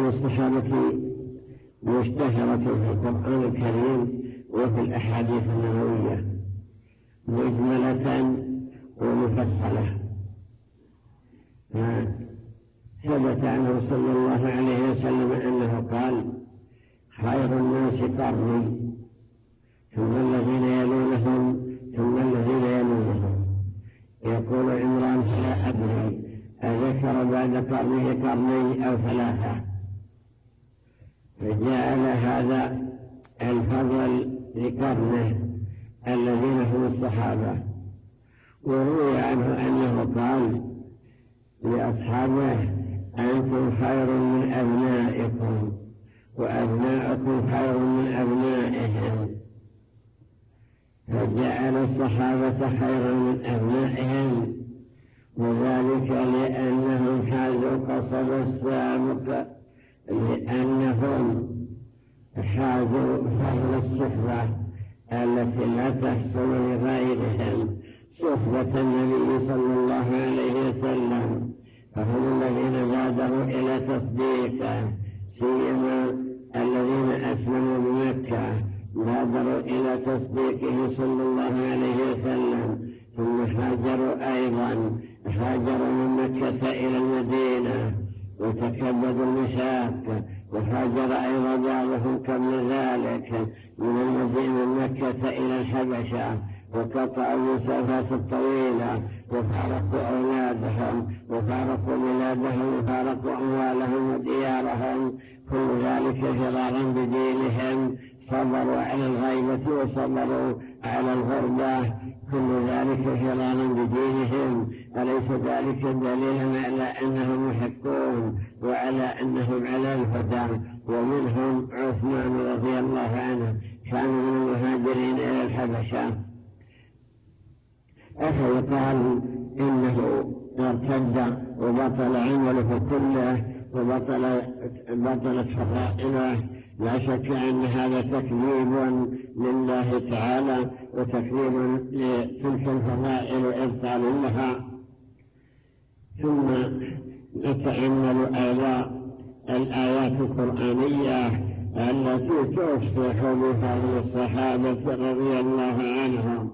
فضائل الصحابة مشتهرة في القرآن الكريم وفي الأحاديث النبوية مجملة ومفصلة. ثبت عنه صلى الله عليه وسلم أنه قال: خير الناس قرني ثم الذين يلونهم ثم الذين يلونهم. يقول عمران: فلا أدري أذكر بعد قرنه قرني أو ثلاثة، فجعل هذا الفضل لقرنه الذين هم الصحابة. وروي عنه أنه قال لأصحابه: أنتم خير من أبنائكم وأبناؤكم خير من أبنائهم، فجعل الصحابة خيرا من أبنائهم، وذلك لأنهم حازوا قصب السابق، لأنهم حازوا فضل الصحبة التي لا تحصل لغيرهم، صحبة النبي صلى الله عليه وسلم، فهم الذين بادروا إلى تصديقه، سيما الذين أسلموا بمكة بادروا إلى تصديقه صلى الله عليه وسلم، ثم هاجروا أيضا، هاجروا من مكة إلى المدينة وتكبدوا المشاق، وهاجر أيضا بعضهم قبل ذلك من المدينة مكة إلى الحبشة، وقطعوا المسافات الطويلة، وفارقوا أولادهم وفارقوا بلادهم وفارقوا أموالهم وديارهم، كل ذلك فرارا بدينهم، صبروا على الغيبة وصبروا على الغربة، كل ذلك فرارا بدينهم. أليس ذلك دليلا على أنهم محقون وعلى أنهم على الهدى؟ ومنهم عثمان رضي الله عنه كان من المهاجرين إلى الحبشة. أفيقال إنه ارتد وبطل عمله كله وبطلت فضائله؟ لا شك أن هذا تكذيب لله تعالى وتكذيب لتلك الفضائل وإبطال لها. ثم نتأمل أيضا الآيات القرآنية التي تصبح بفضل الصحابة رضي الله عنهم،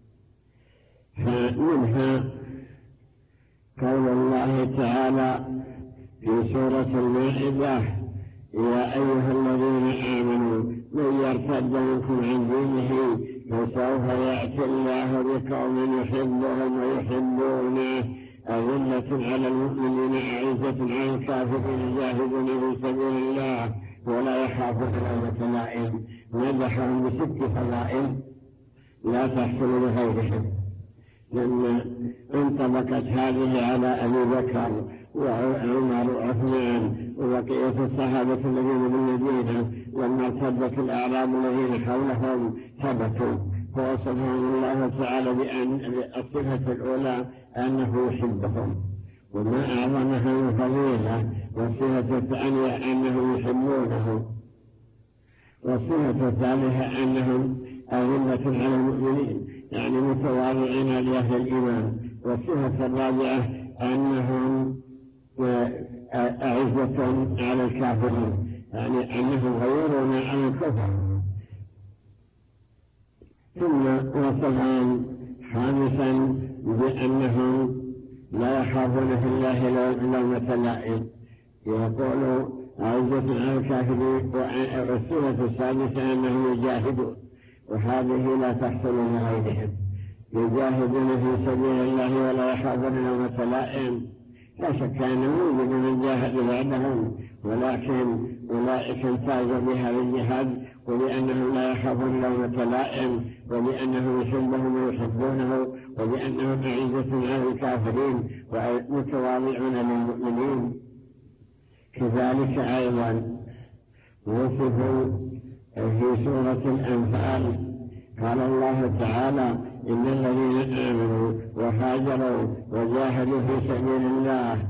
فمنها قول الله تعالى في سورة المائدة: يا أيها الذين آمنوا من يرتد منكم عن دينه فسوف يأتي الله بقوم يحبهم ويحبونه أذلة على المؤمنين أعزة على الكافرين يجاهدون في سبيل الله ولا يخافون لومة لائم. مدحهم بست فضائل لا تحصل لغيرهم، لما انطبقت هذه على أبي بكر وعمر وعثمان وبقية الصحابة الذين بالمدينة، لما ارتدت الأعراب الذين حولهم ثبتوا، فوصفهم الله تعالى بأن الصفة الأولى أنه يحبهم، وما أعظمها من فضيلة، والصفة الثانية أنهم يحبونه، والصفة الثالثة أنهم أذلة على المؤمنين يعني متواضعين لأهل الإيمان، والصفة الرابعة أنهم أعزة على الكافرين يعني أنهم غيرون عن الكفر. ثم وصفهم خامسا بأنهم لا يخافون في الله لومة لائم، يقول أعزة على الكافرين. والصفة السادسة أنهم يجاهدون، وهذه لا تحصل لغيرهم، يجاهدون في سبيل الله ولا يخافون لومة لائم. لا شك أن يوجد من جاهد بعدهم، ولكن أولئك امتازوا بهذا الجهاد، ولأنهم لا يخافون لومة لائم، ولأنهم يحبهم ويحبونه، وبأنهم أعزة على الكافرين ومتواضعون للمؤمنين. كذلك أيضا وصفوا في سورة الأنفال، قال الله تعالى: إن الذين آمنوا وهاجروا وجاهدوا في سبيل الله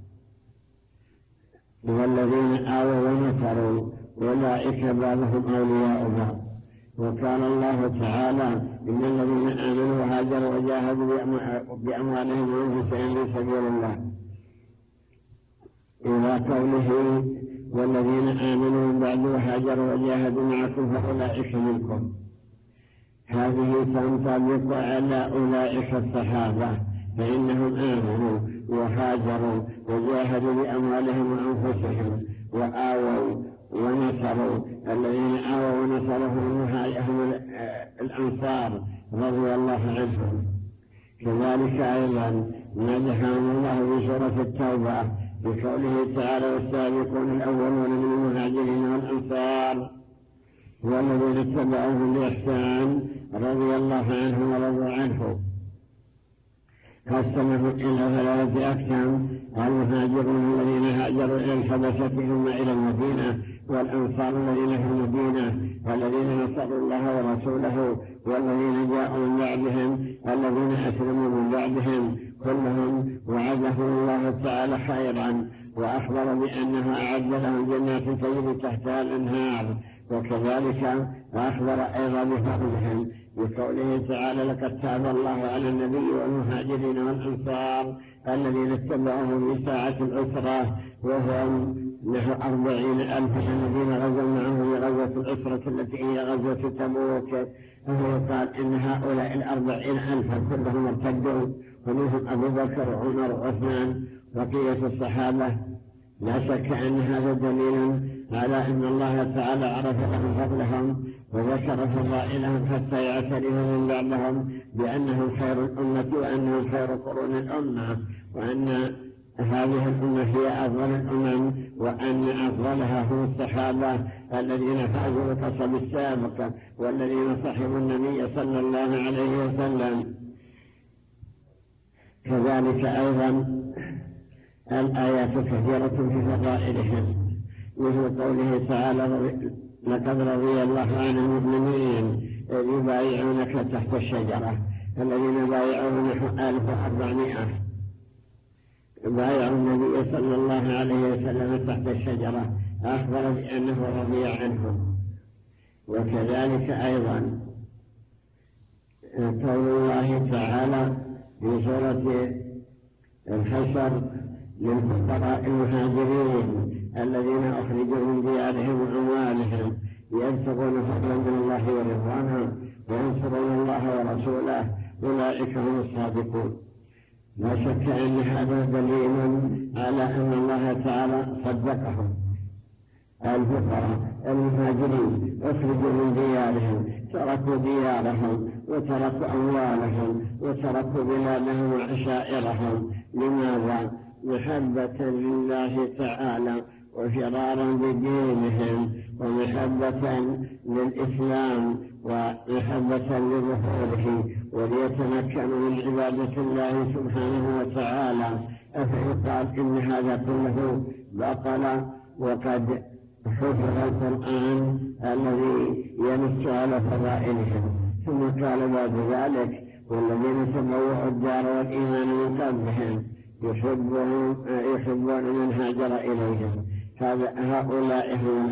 والذين آووا ونصروا أولئك بعضهم أولياء بعض. وقال الله تعالى: إن الذين آمنوا وهاجروا وجاهدوا بأموالهم وأنفسهم في سبيل الله، إلى قوله: والذين آمنوا من بعد وهاجروا وجاهدوا معكم فأولئك منكم. هذه تنطبق على أولئك الصحابة، فإنهم آمنوا وهاجروا وجاهدوا بأموالهم وأنفسهم وآووا ونصروا. الذين آووا ونصروا هم الأنصار رضي الله عنهم. كذلك أيضا مدحهم الله في سورة التوبة بقوله تعالى: والسابقون الأولون من المهاجرين والأنصار والذين اتبعوهم بإحسان رضي الله عنهم ورضوا عنه. قسمه إلى ثلاثة أقسام: المهاجرون الذين هاجروا إلى الحبشة ثم إلى المدينة، والأنصار الذين في المدينة والذين نصروا الله ورسوله، والذين جاءوا من بعدهم الذين أسلموا من بعدهم. كلهم وعدهم الله تعالى خيرا، وأخبر بأنه أعد لهم جنات تجري تحتها الأنهار. وكذلك أخبر أيضا بفضلهم بقوله تعالى: لقد تاب الله على النبي والمهاجرين والأنصار الذين اتبعوهم في ساعة العسرة وهم نحو 40,000 الذين غزوا معه في غزوة العسرة التي هي غزوة تبوك. فهو قال إن هؤلاء 40,000 كلهم ارتدوا، ومنهم أبو بكر وعمر وعثمان بقية الصحابة. لا شك أن هذا دليل على أن الله تعالى عرف لهم فضلهم وذكر فضائلهم حتى يعترف من بعدهم بأنهم خير الأمة وأنهم خير قرون الأمة، وأن هذه الأمة هي أفضل الأمم، وأن أفضلها هم الصحابة الذين فازوا بالقصب السابق والذين صحبوا النبي صلى الله عليه وسلم. كذلك أيضا الآيات كثيرة في فضائلهم، مثل قوله تعالى: لقد رضي الله عن المؤمنين إذ يبايعونك تحت الشجرة. الذين بايعوه نحو 1400 بايعوا النبي صلى الله عليه وسلم تحت الشجرة، أخبر بأنه رضي عنهم. وكذلك أيضا قول الله تعالى في سورة الحشر: للفقراء المهاجرين الذين أخرجوا من ديارهم وأموالهم يبتغون فضلا من الله ورضوانه وينصرون الله ورسوله أولئك هم الصادقون. لا شك أن هذا دليل على أن الله تعالى صدقهم. الفقراء المهاجرين أخرجوا من ديارهم، تركوا ديارهم وتركوا أموالهم وتركوا بلادهم وعشائرهم. لماذا؟ محبة لله تعالى وفرارا بدينهم ومحبة للإسلام ومحبة لظهوره، وليتمكنوا من عبادة الله سبحانه وتعالى. أفيقال إن هذا كله بطل وقد حفظ القرآن الذي ينص على فضائلهم. ثم قال بعد ذلك: والذين تبوأوا الدار والإيمان من قبلهم يحبون من هاجر إليهم. هؤلاء هم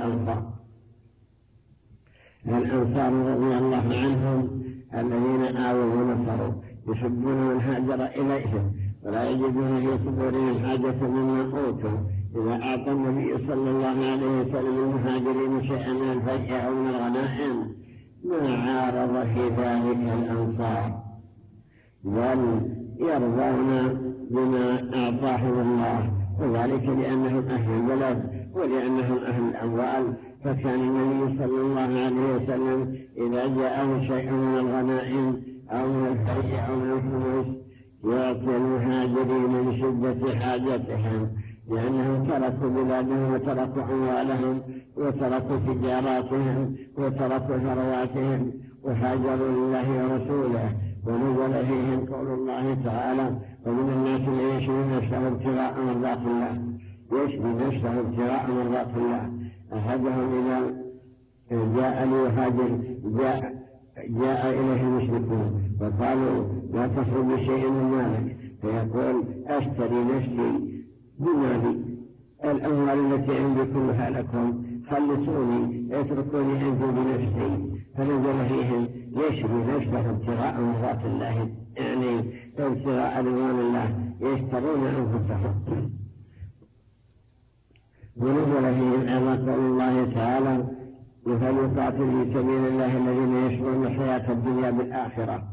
الأنصار رضي الله عنهم الذين آووا ونصروا، يحبون من هاجر إليهم ولا يجدون في صدورهم حاجة مما أوتوا. إذا أعطى النبي صلى الله عليه وسلم المهاجرين شيئا من الفيء أو من الغنائم ما عارض في ذلك الأنصار، بل يرضون بما أعطاهم الله، وذلك لأنهم أهل البلد ولأنهم أهل الأموال. فكان النبي صلى الله عليه وسلم إذا جاءه شيء من الغنائم أو من الفيء أو من الفلوس يعطي المهاجرين لشدة حاجتهم، لأنهم تركوا بلادهم وتركوا أموالهم وتركوا تجاراتهم وتركوا ثرواتهم وهاجروا لله ورسوله. ونزل فيهم قول الله تعالى: ومن الناس من يشري نفسه ابتغاء مرضات الله، يشري نفسه ابتغاء مرضات الله. أحدهم إذا جاء ليهاجر جاء إليه المشركون وقالوا: لا تخرج بشيء من مالك، فيقول: أشتري نفسي بمالي، الأموال التي عندي كلها لكم، خلصوني اتركوني أنت بنفسي. فنزل فيهم: يشري نفسه ابتغاء مرضات الله، يعني ابتغاء رضوان الله، يشترون أنفسهم. ونزل فيهم أيضا قول الله تعالى فليقاتل في سبيل الله الذين يشرون الحياة الدنيا بالآخرة،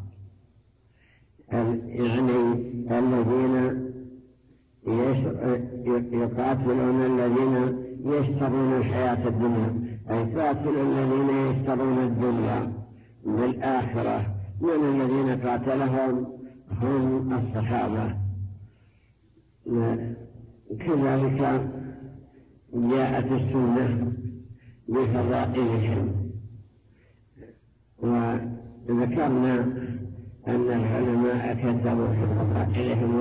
يعني الذين يقاتلون الذين يشترون الحياة الدنيا، أي قاتل الذين يشترون الدنيا بالآخرة. من الذين قاتلهم هم الصحابة. كذلك جاءت السنة بفضائلهم، وذكرنا أن العلماء كتبوا في فضائلهم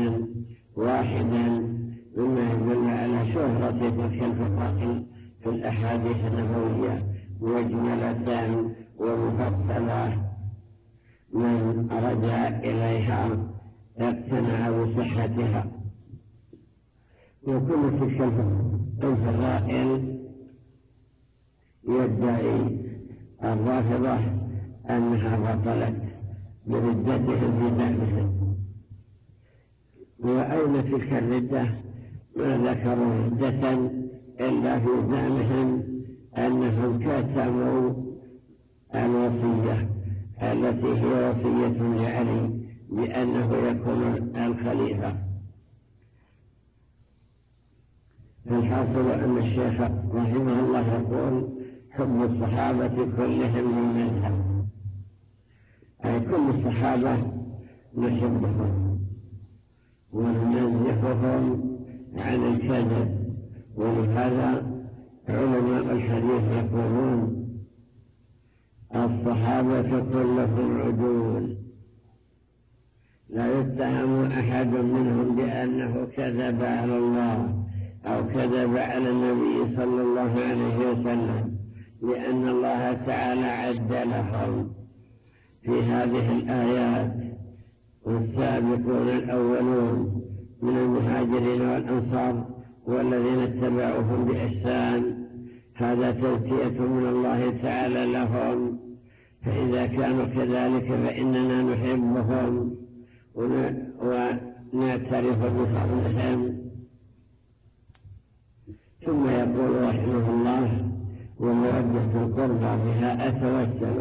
واحدا مما يدل على شهرة تلك الفضائل في الأحاديث النبوية مجملة ومفصلة، من رجع إليها اقتنع بصحتها. وكل تلك الفضائل يدعي الرافضة أنها بطلت بردتهم في زعمهم. وأين تلك الردة؟ ما ذكروا ردة إلا في زعمهم أنهم كتموا الوصية التي هي وصية لعلي بأنه يكون الخليفة. الحاصل أن الشيخ رحمه الله يقول حب الصحابة كلهم من مذهب، أي كل الصحابة نحبهم وننزههم عن الكذب. ولهذا علماء الحديث يقولون الصحابة كلهم عدول، لا يتهم أحد منهم بأنه كذب على الله أو كذب على النبي صلى الله عليه وسلم، لأن الله تعالى عد لهم في هذه الآيات والسابقون الأولون من المهاجرين والأنصار والذين اتبعوهم بإحسان، هذا تزكية من الله تعالى لهم. فإذا كانوا كذلك فإننا نحبهم ونعترف بفضلهم. ثم يقول رحمه الله ومودة القربى بها أتوسل